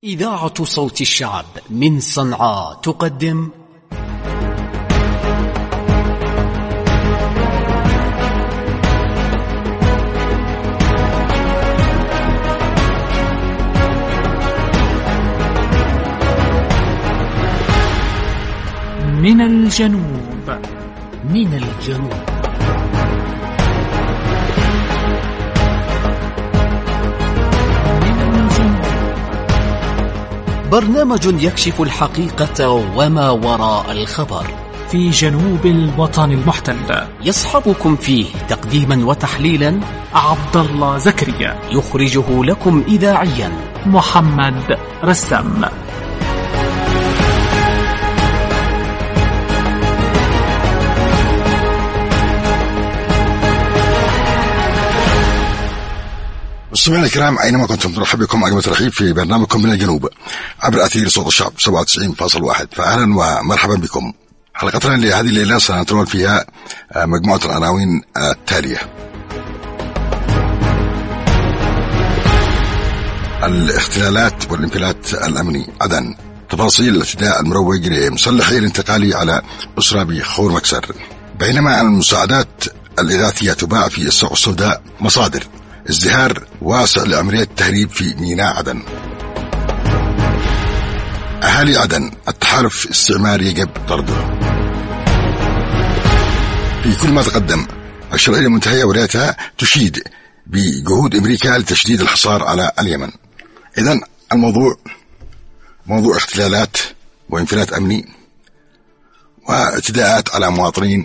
إذاعة صوت الشعب من صنعاء تقدم من الجنوب. من الجنوب. برنامج يكشف الحقيقة وما وراء الخبر في جنوب الوطن المحتل. يصحبكم فيه تقديما وتحليلا عبد الله زكريا، يخرجه لكم إذاعيا محمد رسام. مستمعينا الكرام أينما كنتم نرحب بكم أجمل ترحيب في برنامجكم من الجنوب عبر أثير صوت الشعب 97.1. فأهلا ومرحبا بكم. حلقتنا لهذه الليلة سنتناول فيها مجموعة العناوين التالية: الاختلالات والانفلات الأمني عدن، تفاصيل الاعتداء المروج لمسلحي الانتقالي على أسرة بخور مكسر، بينما المساعدات الإغاثية تباع في السوق السوداء، مصادر ازدهار واسع لعملية التهريب في ميناء عدن، أهالي عدن التحالف الاستعماري يجب طرده. في كل ما تقدم، الشرعية المنتهية ولايتها تشيد بجهود أمريكا لتشديد الحصار على اليمن. إذن الموضوع موضوع اختلالات وانفلات أمني واعتداءات على مواطنين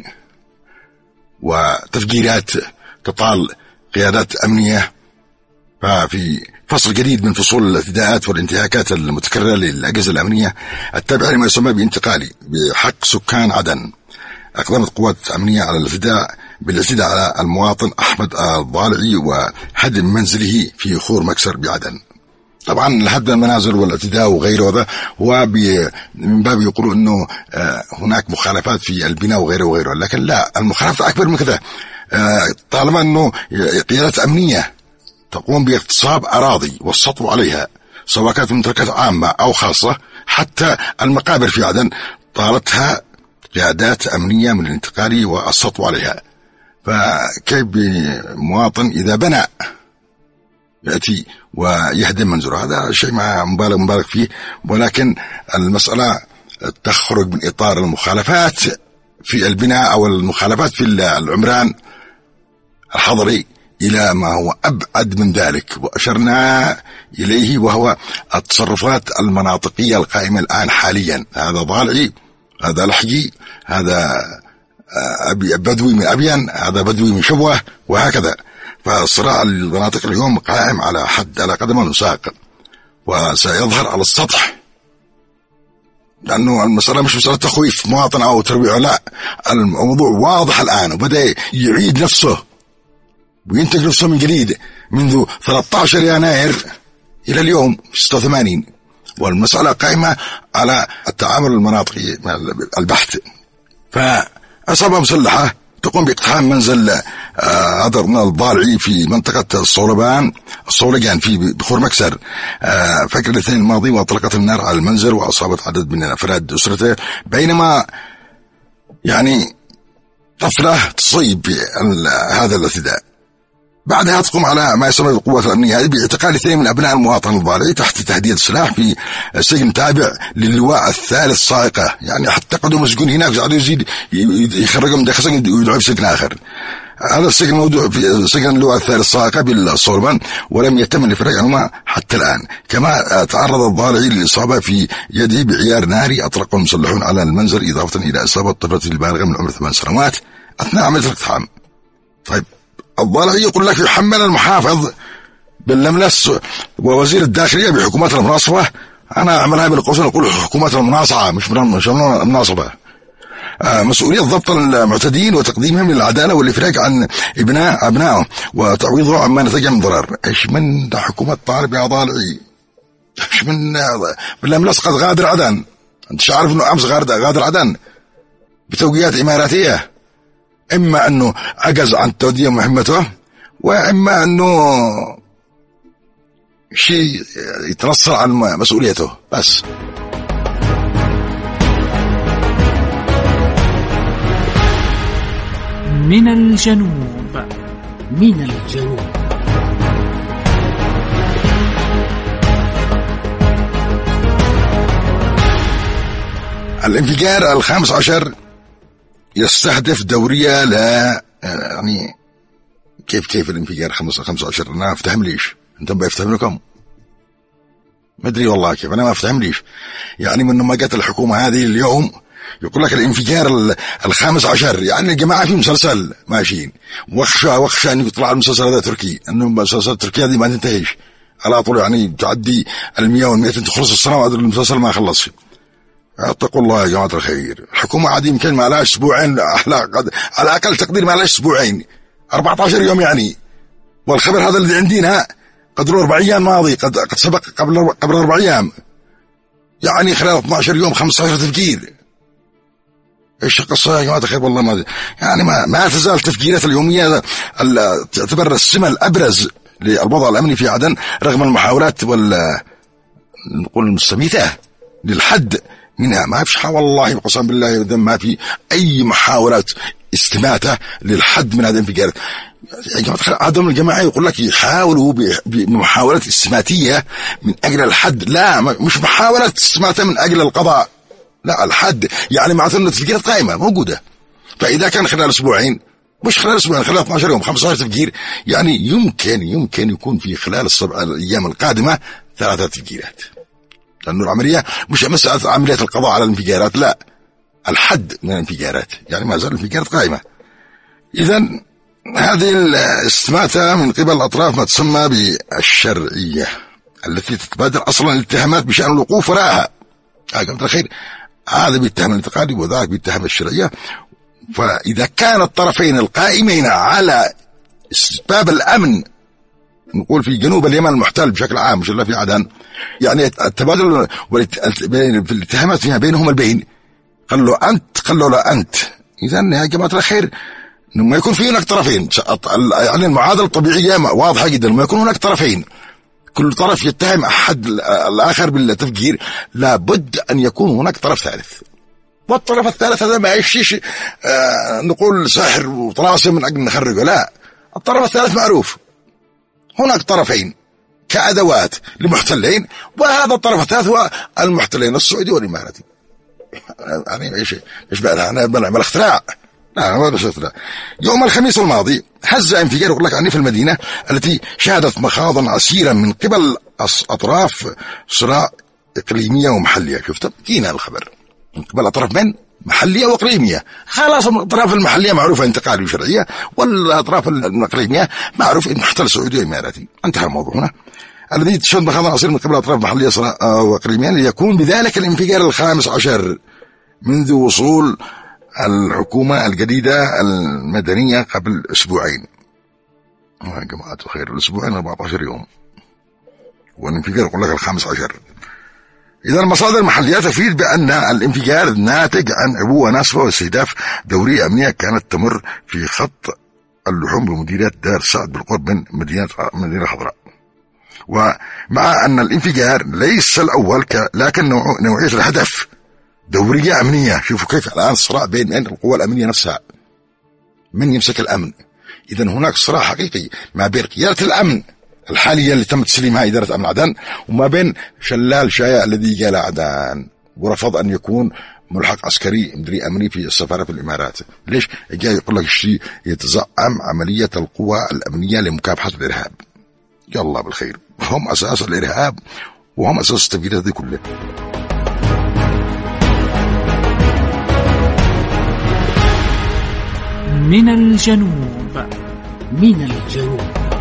وتفجيرات تطال قيادات أمنية. ففي فصل جديد من فصول الاعتداءات والانتهاكات المتكررة للأجهزة الأمنية التابعة لما يسمى بانتقالي بحق سكان عدن، أقدمت قوات أمنية على بالاعتداء على المواطن أحمد الضالعي وهدم منزله في خور مكسر بعدن. طبعا الهدم المنازل والاعتداء وغيره هذا هو من باب يقولوا أنه هناك مخالفات في البناء وغيره، لكن لا، المخالفات أكبر من كذا. طالما أنه قيادات أمنية تقوم باغتصاب أراضي والسطو عليها، سواء كانت ممتلكات عامة أو خاصة، حتى المقابر في عدن طالتها قيادات أمنية من الانتقالي والسطو عليها. فكيف بمواطن إذا بنى يأتي ويهدم منزله؟ هذا شيء ما مبالغ فيه، ولكن المسألة تخرج من إطار المخالفات في البناء أو المخالفات في العمران الحضري إلى ما هو أبعد من ذلك، وأشرنا إليه، وهو التصرفات المناطقية القائمة الآن حاليا. هذا ضالعي، هذا لحجي، هذا بدوي من أبين، هذا بدوي من شبوة، وهكذا. فالصراع المناطق اليوم قائم على قدم وساق، وسيظهر على السطح، لأنه المسألة مش مسألة تخويف مواطن أو ترويع، لا، الموضوع واضح الآن، وبدأ يعيد نفسه وينتج نفسه من جديد منذ 13 يناير إلى اليوم 86. والمسألة قائمة على التعامل المناطقي البحث. فعصابة مسلحة تقوم باقتحام منزل هذا الضالعي في منطقة الصولجان في بخور مكسر فجر الاثنين الماضي، وأطلقت النار على المنزل وأصابت عدد من أفراد أسرته، بينما يعني طفلة تصيب هذا الاعتداء. بعدها تقوم على ما يسمى بالقوات الأمنية باعتقال 2 من أبناء المواطن الضالعي تحت تهديد السلاح في سجن تابع للواء الثالث صاعقة، يعني حتى قدوا مسجون هناك قعدوا يزيد يخرجوا من داخل سجن ويدعوا في سجن آخر. هذا السجن موضوع في سجن اللواء الثالث صاعقة بالصولبان، ولم يتم الإفراج عنهما حتى الآن. كما تعرض الضالعي للإصابة في يده بعيار ناري أطلقه المسلحون على المنزل، إضافة إلى إصابة طفلة البالغة من عمر 8 سنوات أثناء عملية الاقتحام. طيب، الضالعي يقول لك يحمل المحافظ باللملس ووزير الداخلية بحكومات المناصفة. أنا أعملها بالقوس، نقول حكومات المناصعة مش مناصفة. مسؤولية ضبط المعتدين وتقديمهم للعدالة والإفراج عن أبنائهم وتعويضهم عما نتج من ضرر. إيش من حكومة طالب يا ضالعي؟ إيش من باللملس قد غادر عدن؟ أنت عارف إنه أمس غادر عدن بتوجيهات إماراتية، إما أنه عجز عن تودية مهمته، وإما أنه شيء يتنصل عن مسؤوليته بس. من الجنوب. من الجنوب. الانفجار 15 يستهدف دورية لا يعني كيف الانفجار 15 أنا أفتهم ليش أنتم بيفتهم لكم ما أدري والله كيف أنا ما أفتهم ليش يعني من ما جت الحكومة هذه اليوم يقول لك الانفجار 15 يعني الجماعة في مسلسل ماشيين واخشى أن يطلع المسلسل هذا تركي أنه المسلسل التركي هذه ما تنتهيش على طول يعني تعدي 100 و200 تخلص السنة وهذا المسلسل ما خلصش. اتقوا الله يا جماعة الخير. الحكومة عادي يمكن ما لها أسبوعين على أقل تقدير ما لها أسبوعين 14 يوم يعني. والخبر هذا الذي عندنا قد 4 أيام ماضي قد سبق قبل 4 أيام يعني خلال 12 يوم 15 تفجير. ايش القصة يا جماعة الخير والله ما يعني ما تزال تفجيرات اليومية تعتبر السمة الأبرز للوضع الأمني في عدن رغم المحاولات نقول المستميتة للحد منها. ما فيش والله قسم بالله ما في أي محاولات استماتة للحد من هذه الانفجارات. عدم الجماعة يقول لك يحاولوا بمحاولات استماتية من أجل الحد. لا مش محاولات استماتة من أجل القضاء لا الحد يعني معناته أن التفجيرات قائمة موجودة. فإذا كان خلال أسبوعين مش خلال أسبوعين خلال 12 يوم 15 تفجير يعني يمكن يكون في خلال الأيام القادمة 3 تفجيرات لأنه العملية مش مسألة عملية القضاء على الانفجارات لا الحد من الانفجارات يعني ما زال الانفجارات قائمة. إذن هذه الاستماتة من قبل الأطراف ما تسمى بالشرعية التي تتبادر أصلا الاتهامات بشأن الوقوف وراءها. قبل الخير هذا بيتهم الانتقادي وذاك بيتهم الشرعية. فإذا كان الطرفين القائمين على اسباب الأمن نقول في جنوب اليمن المحتل بشكل عام مش إلا في عدن يعني التبادل في الاتهامات فيما بينهم البين قال له أنت قال له لا أنت. إذن يا جماعة الخير لما يكون في هناك طرفين يعني المعادلة الطبيعية واضحة جدا لما يكون هناك طرفين كل طرف يتهم أحد الآخر بالتفجير لابد أن يكون هناك طرف ثالث. والطرف الثالث هذا ما يشيش نقول ساحر وطلاسم من أجل نخرجه لا الطرف الثالث معروف. هناك طرفين كأدوات لمحتلين وهذا الطرف الثالث هو المحتلين السعودي والإماراتي. يعني ايش بقى انا بنعمل اختراع لا ما اختراع. يوم الخميس الماضي هز انفجار يقول لك عني في المدينة التي شهدت مخاضا عسيرا من قبل أطراف صراع إقليمية ومحلية. شفت جينا الخبر من قبل أطراف من محلية وإقليمية. خلاص الأطراف المحلية معروفة انتقالية وشرعية والأطراف الإقليمية معروف إن محتل سعودي وإماراتي. انتهى الموضوع هنا. الذي تشهد مخاضا عسيرا من قبل أطراف محلية وإقليمية ليكون بذلك الانفجار 15 منذ وصول الحكومة الجديدة المدنية قبل أسبوعين. يا جماعة الخير الأسبوعين 14 يوم والانفجار يقول لك 15. إذا المصادر المحلية تفيد بأن الانفجار ناتج عن عبوة ناسفة واستهداف دورية أمنية كانت تمر في خط اللحوم بمديرية دار سعد بالقرب من مدينة خضراء. ومع أن الانفجار ليس الأول لكن نوعية الهدف دورية أمنية. شوفوا كيف الآن صراع بين القوى الأمنية نفسها من يمسك الأمن. إذا هناك صراع حقيقي ما بين قيادة الأمن الحالية اللي تم تسليمها إدارة أمن عدن وما بين شلال شايع الذي جاء لعدن ورفض أن يكون ملحق عسكري مديري أمني في السفارة في الإمارات. ليش؟ جاء يقول لك الشيء يتزعم عملية القوى الأمنية لمكافحة الإرهاب. يا الله بالخير هم أساس الإرهاب وهم أساس التفجيرات دي كلها. من الجنوب. من الجنوب.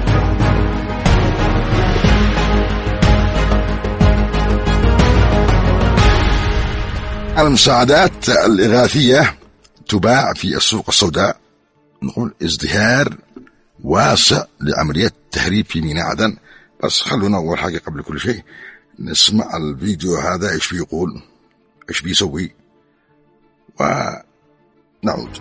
المساعدات الإغاثية تباع في السوق السوداء. نقول ازدهار واسع لعمليات تهريب في ميناء عدن. بس خلونا أول حاجة قبل كل شيء نسمع الفيديو هذا إيش بيقول إيش بيسوي ونعود.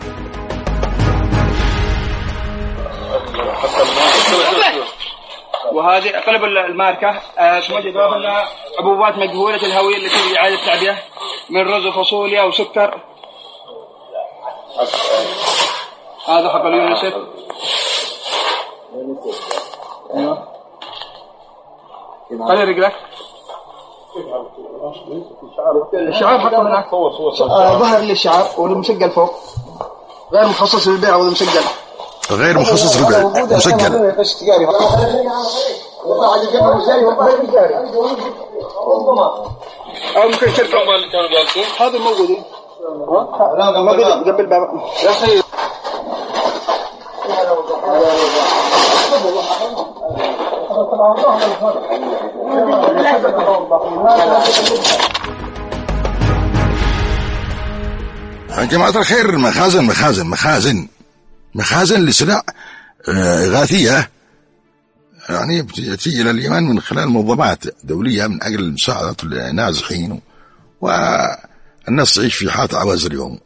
وهذه قلب الماركة ثم إضافة لنا عبوات مجهولة الهوية التي لإعادة التعبئة من رز وفاصوليا وسكر. هذا حق اليونيسف. ايوه خلي رجلك. الشعار حقه هناك ظهر لي الشعار والمسجل فوق غير مخصص للبيع ولا مسجل غير مخصص للبيع مسجل. او ممكن شركه هذا موجود. لا موجود قبل الباب يا اخي. يا جماعة الخير مخازن لسلع إغاثية يعني بتأتي إلى اليمن من خلال منظمات دولية من أجل مساعدة النازحين والناس تعيش في حالة عوز اليوم،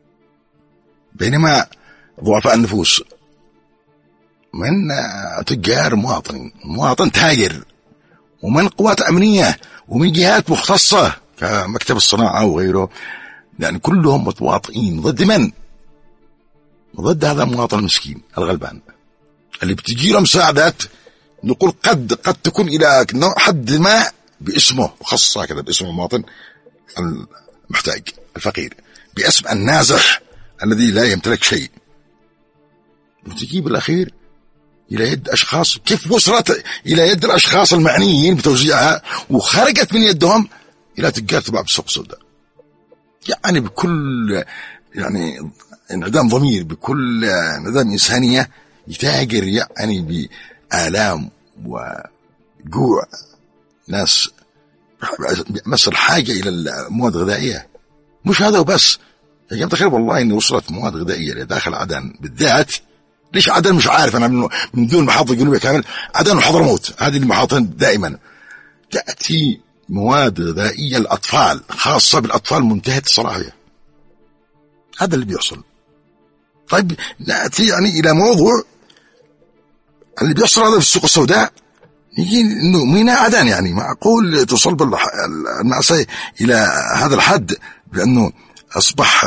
بينما ضعفاء النفوس من تجار مواطن تاجر ومن قوات أمنية ومن جهات مختصة كمكتب الصناعة وغيره، يعني كلهم متواطئين ضد من؟ ضد هذا المواطن المسكين الغلبان اللي بتجي له مساعدات. نقول قد تكون إلى حد ما باسمه مخصصة كذا، باسم المواطن المحتاج الفقير، باسم النازح الذي لا يمتلك شيء، وتجي بالأخير إلى يد أشخاص. كيف وصلت إلى يد الأشخاص المعنيين بتوزيعها وخرجت من يدهم إلى تجار تباع بالسوق السوداء؟ يعني بكل يعني انعدام ضمير، بكل انعدام إنسانية، يتاجر يعني بآلام وجوع ناس بمس الحاجة إلى المواد الغذائية. مش هذا وبس يا جماعة الخير، والله إن وصلت مواد غذائية لداخل عدن بالذات. ليش عدن؟ مش عارف أنا، من دون المحافظة الجنوبية كامل، عدن وحضرموت هذه المحافظتين دائما تأتي مواد غذائية للأطفال، خاصة بالأطفال منتهية الصلاحية. هذا اللي بيحصل. طيب نأتي يعني إلى موضوع اللي بيحصل هذا في السوق السوداء. يجي إنه ميناء عدن يعني معقول توصل بالمعصية إلى هذا الحد بأنه أصبح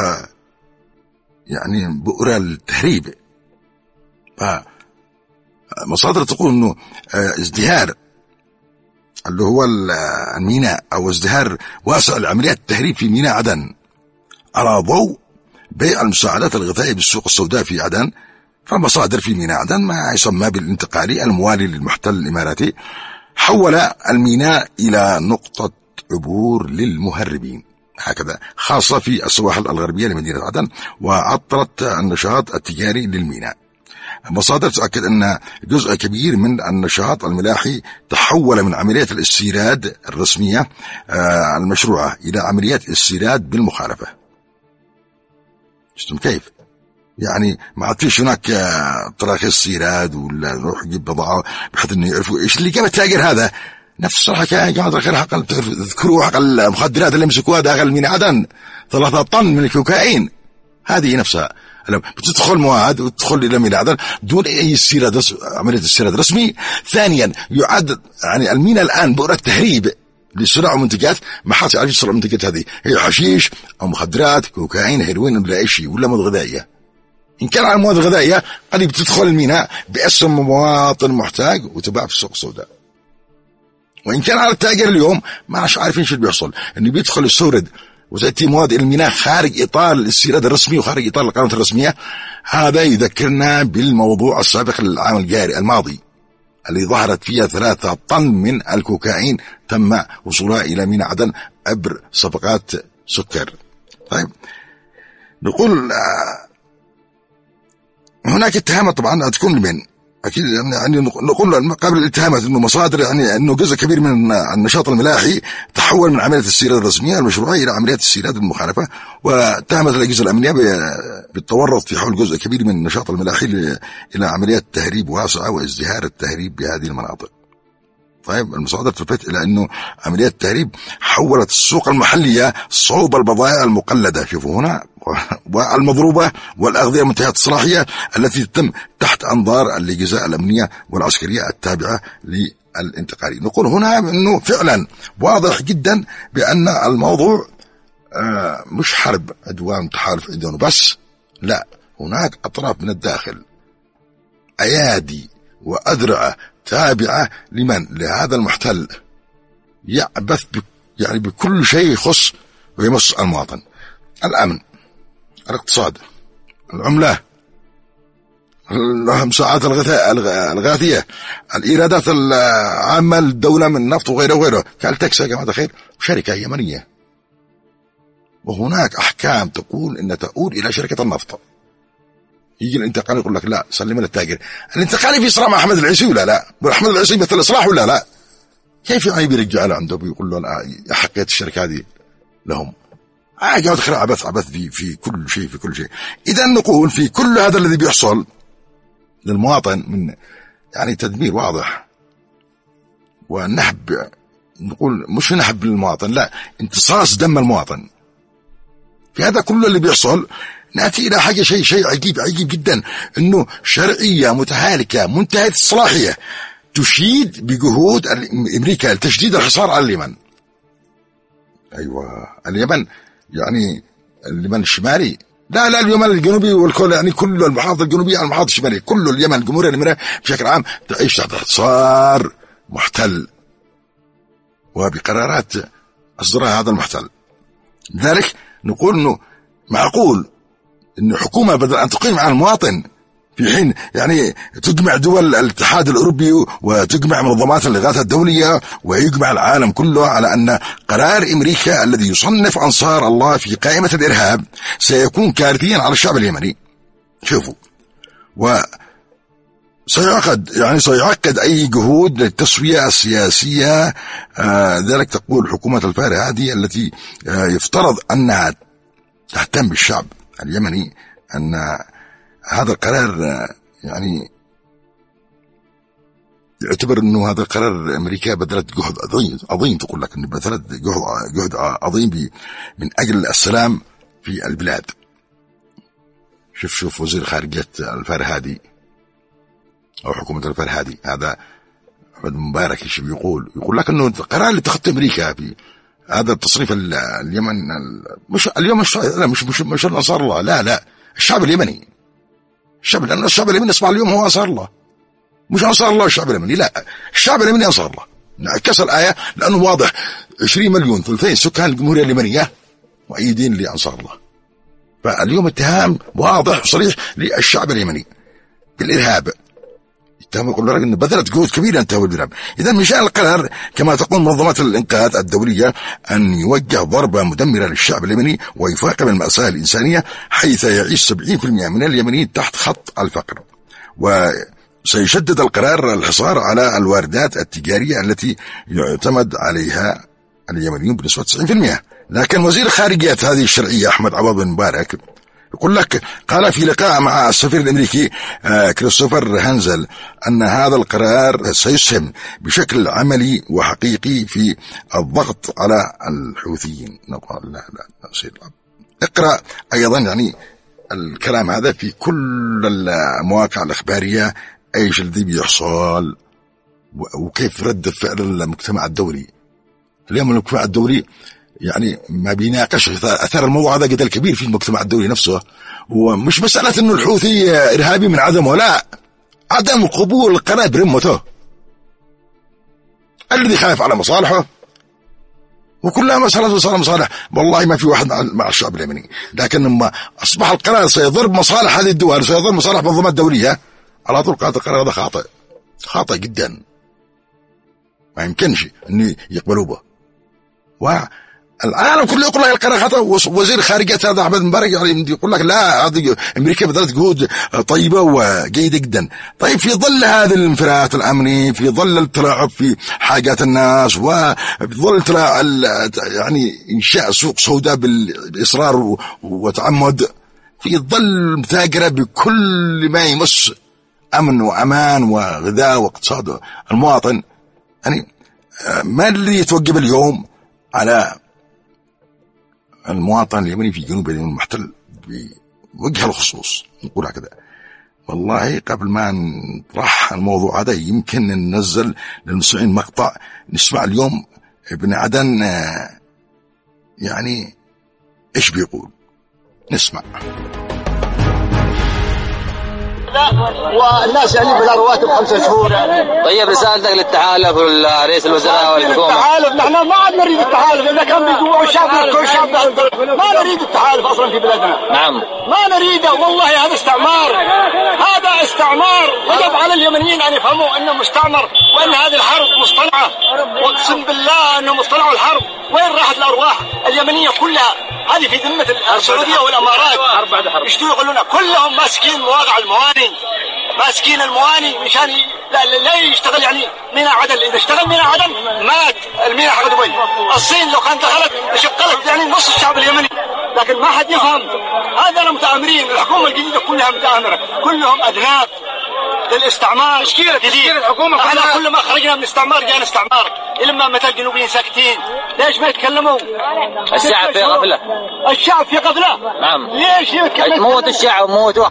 يعني بؤرة التهريب. فمصادر تقول إنه ازدهار اللي هو الميناء أو ازدهار واسع لعمليات التهريب في ميناء عدن على ضوء بيع المساعدات الغذائية بالسوق السوداء في عدن. فمصادر في ميناء عدن ما يسمى بالانتقالي الموالي للمحتل الإماراتي حول الميناء إلى نقطة عبور للمهربين هكذا، خاصة في السواحل الغربية لمدينة عدن، وعطلت النشاط التجاري للميناء. مصادر تؤكد أن جزء كبير من النشاط الملاحي تحول من عمليات الاستيراد الرسمية المشروعة إلى عمليات استيراد بالمخالفة. شفتم كيف؟ يعني ما عاد فيش هناك تراخيص استيراد ولا نروح نجيب بضاعة بحيث انه يعرفوا ايش اللي جاب التاجر هذا. نفس الحكاية يا جماعة الخير، حق تذكروا حق المخدرات اللي مسكوها داخل ميناء عدن 3 طن من الكوكايين. هذه نفسها بتدخل مواد وتدخل الى ميناء عدن دون اي استيراد، عملية استيراد رسمي. ثانيا يعد يعني الميناء الان بؤرة تهريب لصناعة منتجات ما حد يعرف يصنع المنتجات هذه، هي حشيش او مخدرات كوكايين هيروين ولا اي شيء ولا مواد غذائية. إن كان على المواد الغذائية قد بتدخل الميناء باسم مواطن محتاج وتباع في السوق السوداء. وإن كان على التاجر اليوم ما عادش عارفين شو اللي بيحصل، إنه بيدخل يستورد وتأتي مواد الميناء خارج إطار الاستيراد الرسمي وخارج إطار القنوات الرسمية. هذا يذكرنا بالموضوع السابق للعام الجاري الماضي اللي ظهرت فيها 3 طن من الكوكايين تم وصولها إلى ميناء عدن عبر صفقات سكر. طيب نقول هناك اتهامات طبعا تكون لمن اكيد يعني نقول قبل الاتهامات انه مصادر يعني انه جزء كبير من النشاط الملاحي تحول من عمليات السيراد الرسميه المشروعيه الى عمليات السيراد المخالفه، واتهمت الاجهزه الامنيه بالتورط في حول جزء كبير من النشاط الملاحي الى عمليات تهريب واسعه وازدهار التهريب بهذه المناطق. طيب المصادر تلفت إلى أنه عمليات التهريب حولت السوق المحلية صوب البضائع المقلدة، شوفوا هنا، والمضروبة والأغذية المنتهية الصلاحية التي تتم تحت أنظار الأجهزة الأمنية والعسكرية التابعة الانتقالي. نقول هنا أنه فعلا واضح جدا بأن الموضوع مش حرب عدوان تحالف عدوان بس، لا، هناك أطراف من الداخل، أيادي وأذرع تابعة لمن؟ لهذا المحتل، يعبث يعني بكل شيء يخص ويمس المواطن، الأمن، الاقتصاد، العملة، المساعدات الغاثية، الإيرادات العامة للدولة من نفط وغيره وغيره، كالتكس يا جماعة الخير، شركة يمنية. وهناك أحكام تقول إن تؤول إلى شركة النفط. يجي الانتقالي يقول لك لا سلم للتاجر. الانتقالي في صراع مع أحمد العيسي ولا لا؟ أحمد العيسي مثل إصلاح ولا لا؟ كيف يعني بيرجع له عنده بيقول له حقية الشركة هذه لهم؟ جاء دخل عبث في كل شيء، في كل شيء. إذا نقول في كل هذا الذي بيحصل للمواطن من يعني تدمير واضح ونحب، نقول مش نحب للمواطن، لا، امتصاص دم المواطن. في هذا كله اللي بيحصل نأتي إلى حاجة شيء عجيب جدا، إنه شرعية متهالكة منتهية الصلاحية تشيد بجهود أمريكا لتشديد الحصار على اليمن. أيوة اليمن، يعني اليمن الشمالي، لا اليمن الجنوبي والكل، يعني كل المحافظة الجنوبية المحافظة الشمالية، كل اليمن الجمهورية اليمنية بشكل عام تعيش تحت حصار محتل وبقرارات أصدرها هذا المحتل. لذلك نقول إنه معقول إن حكومة بدل أن تقيم على المواطن في حين يعني تجمع دول الاتحاد الأوروبي وتجمع منظمات الإغاثة الدولية ويجمع العالم كله على أن قرار أمريكا الذي يصنف أنصار الله في قائمة الإرهاب سيكون كارثيا على الشعب اليمني. شوفوا، سيعقد أي جهود للتسوية السياسية. ذلك تقول حكومة الفارة هذه التي يفترض أنها تهتم بالشعب اليمني، أن هذا القرار يعني يعتبر أنه هذا القرار أمريكا بذلت جهد عظيم، تقول لك أن بذلت جهد عظيم من أجل السلام في البلاد. شوف وزير خارجية الفرهادي أو حكومة الفرهادي هذا أحمد مبارك ايش يقول لك أنه القرار اللي اتخذته أمريكا في هذا التصريف اليمن، مش اليوم مش أنصار الله، لا الشعب اليمني، لأن الشعب اليمني أصبح اليوم هو أنصار الله، مش أنصار الله الشعب اليمني، لا الشعب اليمني أنصار الله. كسر الآية لأنه واضح 20 مليون ثلثين سكان الجمهورية اليمنية مؤيدين لأنصار الله. فاليوم اتهام واضح وصريح للشعب اليمني بالإرهاب، اتهم يقول لك أن بذلت جهود كبيرة انتهوا الإرهاب. إذا من شأن القرار كما تقول منظمات الإنقاذ الدولية أن يوجه ضربة مدمرة للشعب اليمني ويفاقم المأساة الإنسانية، حيث يعيش 70% من اليمنيين تحت خط الفقر. وسيشدد القرار الحصار على الواردات التجارية التي يعتمد عليها اليمنيون بنسبة 90%. لكن وزير خارجية هذه الشرعية أحمد عوض بن مبارك يقول لك، قال في لقاء مع السفير الأمريكي كريستوفر هانزل أن هذا القرار سيسهم بشكل عملي وحقيقي في الضغط على الحوثيين. نقول لا سيد، اقرأ أيضا يعني الكلام هذا في كل المواقع الإخبارية، ايش الذي بيحصل وكيف رد فعل المجتمع الدولي. اليوم المجتمع الدولي يعني ما بيناقش أثر الموضوع هذا قدر كبير في المجتمع الدولي نفسه، ومش مسألة إنه الحوثي إرهابي من عدمه، لا، عدم قبول القرار برمته، الذي خايف على مصالحه، وكلها مسألة مصالح. والله ما في واحد مع الشعب اليمني، لكن لما أصبح القرار سيضرب مصالح هذه الدول، سيضرب مصالح منظمات دولية، على طول قالت القرار هذا خاطئ جدا، ما يمكنش أن يقبلوا به. والعالم كله يقول لك القرار خطأ. وزير خارجية هذا أحمد مبارك يعني يقول لك لا، هذه أمريكا بذلت جهود طيبة وجيدة جدا. طيب في ظل هذا الانفلات الأمني، في ظل التلاعب في حاجات الناس، وفي ظل يعني إنشاء سوق سوداء بالإصرار وتعمد، في ظل مثاجرة بكل ما يمس أمن وأمان وغذاء واقتصاد المواطن، يعني ما اللي يتوجب اليوم على المواطن اليمني في جنوب اليمن المحتل بوجه الخصوص، نقول هكذا، والله قبل ما نطرح الموضوع هذا يمكن ننزل للمستمعين مقطع نسمع اليوم ابن عدن يعني ايش بيقول. نسمع. والناس يعني بلا رواتب 5 شهور. طيب رسالتك للتحالف ورئيس الوزراء والحكومة؟ التحالف نحن ما عاد نريد التحالف، إذا كان بيجوع الشعب كل شعب ما نريد التحالف أصلا في بلادنا. نعم ما نريده والله، هذا استعمار، هذا استعمار. يجب على اليمنيين أن يفهموا أنه مستعمر وأن هذه الحرب مصطنعة، واقسم بالله أنه مصطنعة الحرب. وين راحت الأرواح اليمنية كلها؟ هذه في ذمة السعودية والأمارات. يشتغلون كلهم ماسكين مواقع المواني، ماسكين المواني مشان لا يشتغل. يعني ميناء عدن إذا اشتغل ميناء عدن مات الميناء حق دبي. الصين لو كانت دخلت شقلت يعني نص الشعب اليمني، لكن ما حد يفهم. هذا متآمرين، الحكومة الجديدة كلها متآمرة، كلهم أذناب للاستعمار. مشكلة الحكومة احنا كل ما خرجنا من استعمار جانا استعمار. إلما متى الجنوبيين ساكتين؟ ليش ما يتكلموا؟ الشعب في غفلة. الشعب في غفلة. نعم. ليش موت الشعب موت.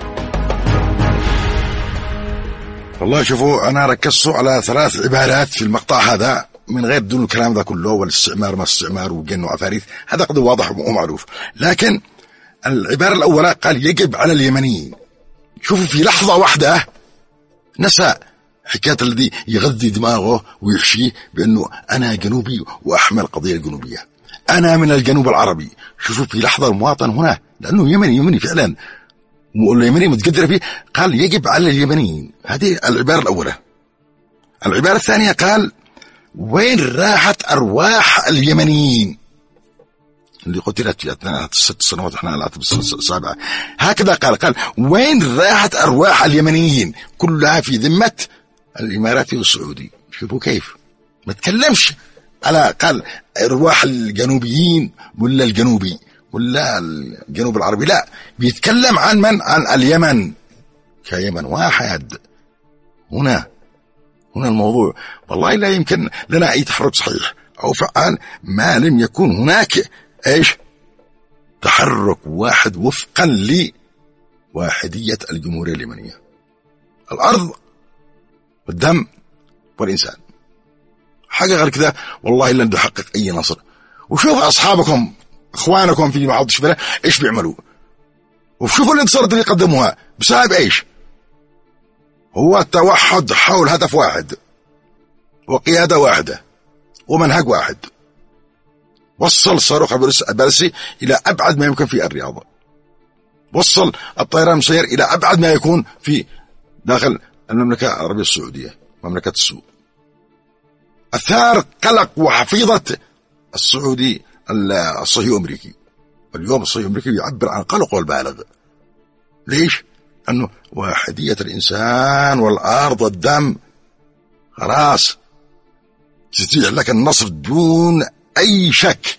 والله شوفوا أنا ركزت على 3 عبارات في المقطع هذا من غير دون الكلام ذا كله والاستعمار ما استعمار وجن وعفاريت، هذا قد واضح ومعروف. لكن العبارة الأولى قال يجب على اليمنيين. شوفوا في لحظة واحدة نسى حكاية الذي يغذي دماغه ويحشيه بأنه أنا جنوبي وأحمل القضية الجنوبية، أنا من الجنوب العربي. شوفوا في لحظة المواطن هنا لأنه يمني فعلا واليمني متقدر فيه، قال يجب على اليمنيين. هذه العبارة الأولى. العبارة الثانية قال وين راحت أرواح اليمنيين اللي قتلت في أثناء 6 سنوات احنا الآن بالسابعة. هكذا قال وين راحت أرواح اليمنيين كلها في ذمة الإماراتي والسعودي. شوفوا كيف ما تكلمش على قال أرواح الجنوبيين ولا الجنوبي ولا الجنوب العربي، لا بيتكلم عن من؟ عن اليمن كيمن واحد. هنا الموضوع والله لا يمكن لنا أي تحرك صحيح أو فعال ما لم يكون هناك ايش تحرك واحد وفقا لواحدية الجمهورية اليمنية، الأرض والدم والإنسان. حاجة غير كذا والله لن تحقق أي نصر. وشوف أصحابكم إخوانكم في معاض الشباب إيش بيعملوا، وشوفوا الانتصارات اللي قدموها بسبب إيش؟ هو التوحد حول هدف واحد وقيادة واحدة ومنهج واحد. وصل صاروخ البالستي إلى أبعد ما يمكن في الرياضة، وصل الطيران المسير إلى أبعد ما يكون في داخل المملكة العربية السعودية مملكة السوق. أثار قلق وحفيظة السعودي الصهيوني الأمريكي. اليوم الصهيوني الأمريكي يعبر عن قلقه البالغ. ليش؟ أنه واحدية الإنسان والأرض والدم خلاص تستطيع لك النصر دون أي شك.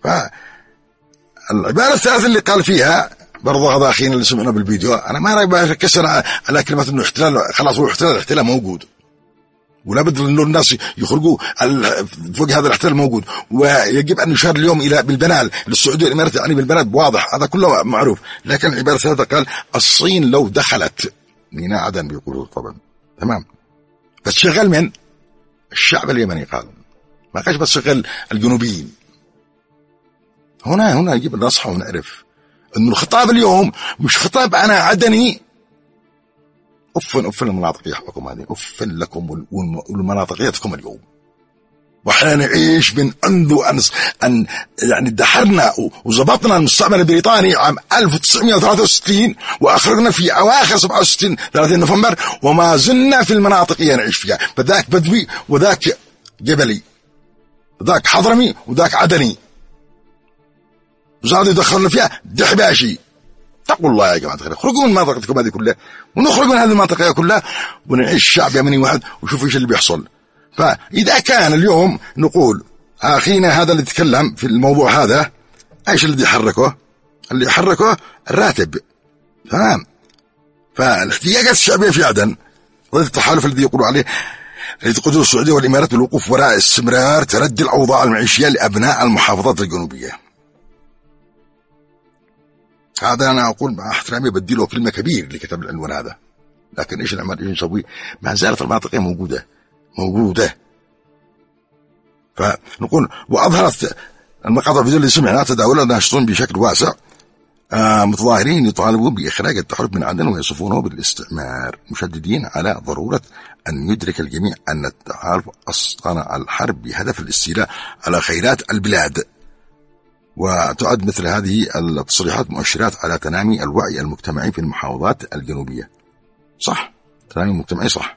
فالعبارة الثالثة اللي قال فيها برضه هذا أخينا اللي سمعنا بالفيديو، أنا ما رأي بكسر على كلمة إنه احتلال، خلاص هو الاحتلال موجود ولا بد إنه الناس يخرجوا فوق هذا الاحتلال موجود. ويجب أن يشار اليوم إلى بالبنال للسعودية الإمارات، يعني بالبنال واضح هذا كله معروف. لكن العبارة الثالثة قال الصين لو دخلت ميناء عدن بيقولوا طبعا تمام، بس شغل من الشعب اليمني، قال ما قالش بس شغل الجنوبيين. هنا يجب أن نصحى ونعرف أنه الخطاب اليوم مش خطاب أنا عدني أفن المناطقية حقكم هذه، أفن لكم والمناطقيتكم اليوم. وإحنا نعيش من عنده أن يعني دحرنا وزبطنا المستعمر البريطاني عام 1963 وأخرجنا في أواخر 67 30 نوفمبر، وما زلنا في المناطقية نعيش فيها. فذاك بدوي وذاك جبلي، ذاك حضرمي وذاك عدني، وزاد يدخلنا فيها دحباشي. اتقوا الله يا جماعة الخير، اخرجوا من منطقتكم هذه كلها ونخرج من هذه المنطقة كلها ونعيش شعب يمني واحد وشوفوا ايش اللي بيحصل. فإذا كان اليوم نقول أخينا هذا اللي تكلم في الموضوع هذا ايش اللي يحركه؟ اللي يحركه الراتب، تمام. فالاحتياجات الشعبية في عدن ضد التحالف الذي يقولوا عليه الذي تقوده السعودية والإمارات بالوقوف وراء استمرار تردي الأوضاع المعيشية لأبناء المحافظات الجنوبية. هذا أنا أقول مع احترامي بدي له كلمة كبير اللي كتب العنوان هذا، لكن إيش نعمل إيش نسوي؟ ما زالت المناطق موجودة. فنقول وأظهرت المقاطع الفيديو اللي سمعناها تداولها ناشطون بشكل واسع متظاهرين يطالبون بإخراج التحالف من عدن ويصفونه بالاستعمار، مشددين على ضرورة أن يدرك الجميع أن التحالف أصطنع الحرب بهدف الاستيلاء على خيرات البلاد. وتعد مثل هذه التصريحات مؤشرات على تنامي الوعي المجتمعي في المحافظات الجنوبية. صح، تنامي مجتمعي صح.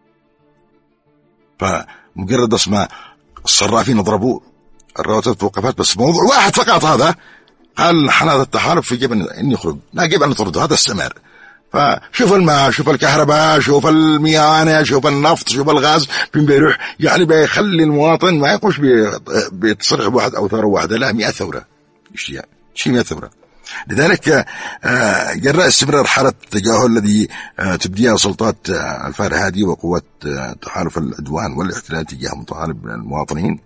فمجرد اسمع الصرافين ضربوا الرواتب توقفت، بس موضوع واحد فقط هذا قال حنات التحالف يجب أن يخرج، لا يجب أن نطرده، هذا استمر. فشوف الماء، شوف الكهرباء، شوف المياه، شوف النفط، شوف الغاز فين بيروح، يعني بيخلي المواطن ما يقوش بتصريح واحد أو ثورة واحدة، لا 100 ثورة. شيء 100 ثورة. لذلك جراء استمرار حالة التجاهل الذي تبديها سلطات الفرهادي وقوات تحالف العدوان والاحتلال تجاه مطالب المواطنين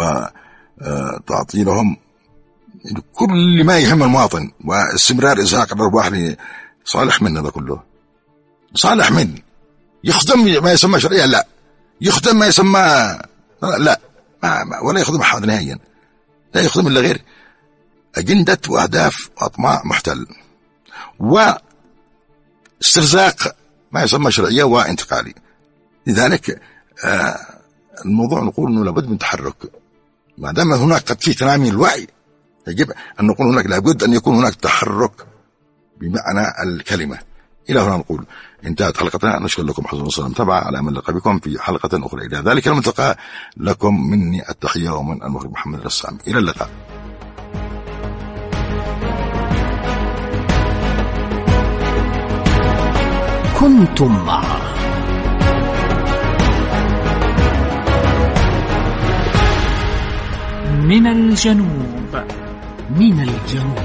وتعطيلهم كل ما يهم المواطن واستمرار إزهاق الأرباح لصالح من هذا كله. صالح من يخدم ما يسمى شرعيا، لا يخدم ما يسمى لا ولا يخدم أحد نهائيا، لا يخدم إلا غير أجندة وأهداف وأطماع محتل واسترزاق ما يسمى شرعية وانتقالي. لذلك الموضوع نقول أنه لابد من تحرك، ما دام هناك قد في تنامي الوعي يجب أن نقول هناك لابد أن يكون هناك تحرك بمعنى الكلمة. إلى هنا نقول انتهت حلقتنا، نشكر لكم حسن وصل المتابعة، على أمل اللقاء بكم في حلقة أخرى. إلى ذلك الملتقى لكم مني التحية ومن المخرج محمد الرسام، إلى اللقاء. كنتم مع من الجنوب. من الجنوب.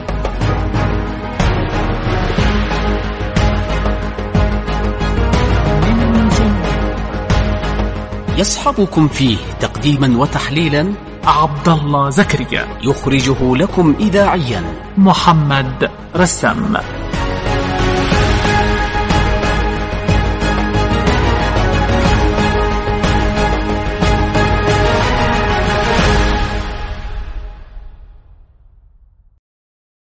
يصحبكم فيه تقديما وتحليلا عبد الله زكريا، يخرجه لكم إذاعيا محمد رسام.